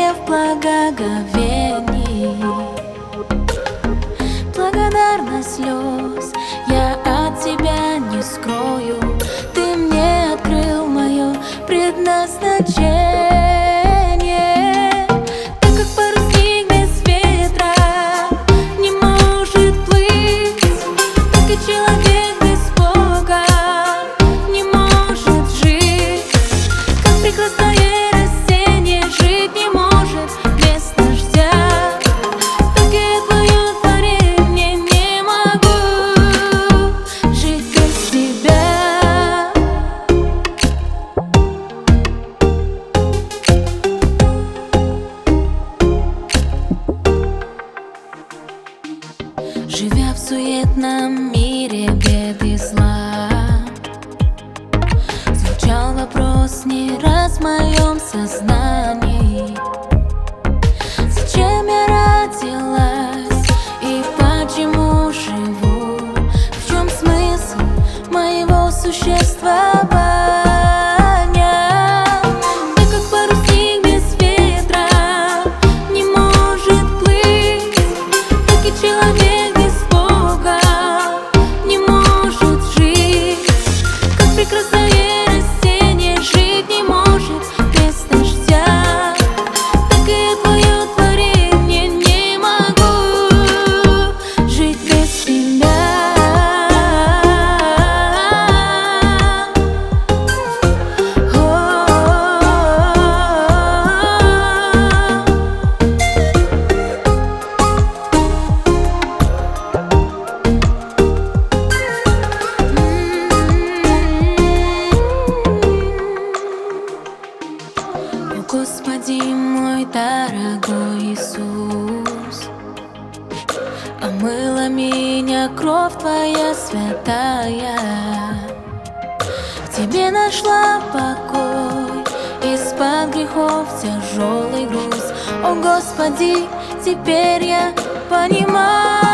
Тебе в благоговении благодарность слез я от Тебя не скрою. Ты мне открыл мое предназначение. Так как парусник без ветра не может плыть, так и человек без Бога не может жить. Как прекрасное растение жить не может без дождя, так и Твое творение не могу жить без Тебя. Живя в суетном мире бед и зла, звучал вопрос не раз в моем сознании: зачем я родилась и почему живу? В чем смысл моего существования? Так как парусник без ветра не может плыть, так и человек без Бога не может жить. Как прекрасное растение жить не может без дождя, так и Твое творение не могу жить без Тебя. Господи мой дорогой Иисус, омыла меня кровь Твоя святая. В Тебе нашла покой, из-под грехов тяжелый груз. О Господи, теперь я понимаю.